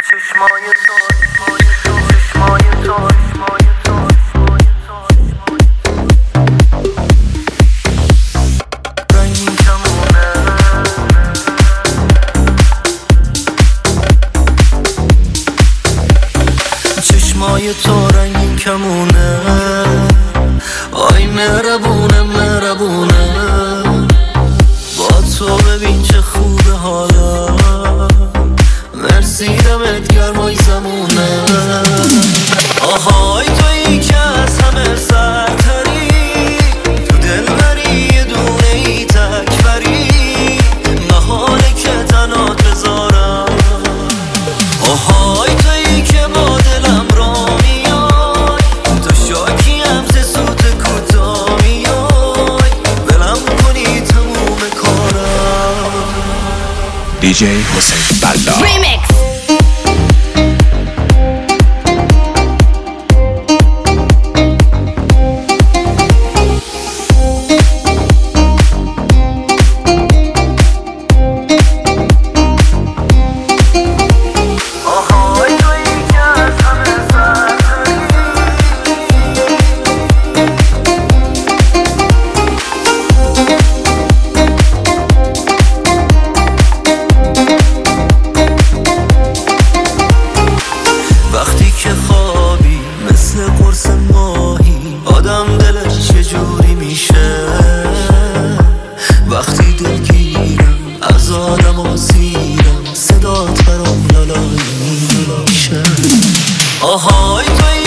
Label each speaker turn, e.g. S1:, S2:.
S1: چشمای تو رنگین کمونه چشمای تو رنگین کمونه آی مهربونه با تو ببین چه خوبه حالا مرسی دمت گرمای زمونه آهای تویی که از همه سرتری تو دل بری یه دونه ای تکبری محاله که تنات بذارم آهای تویی که با دلم را میای تو شاکیم ز سوت کوتا میای بلم کنی تموم کارم
S2: دیجی حسین بلا
S3: Remix.
S1: وقتی که خوابی مثل قرص ماهی آدم دلش چجوری میشه وقتی دلگیرم از آدم آسیرم صدات برام لالایی میشه آهای توی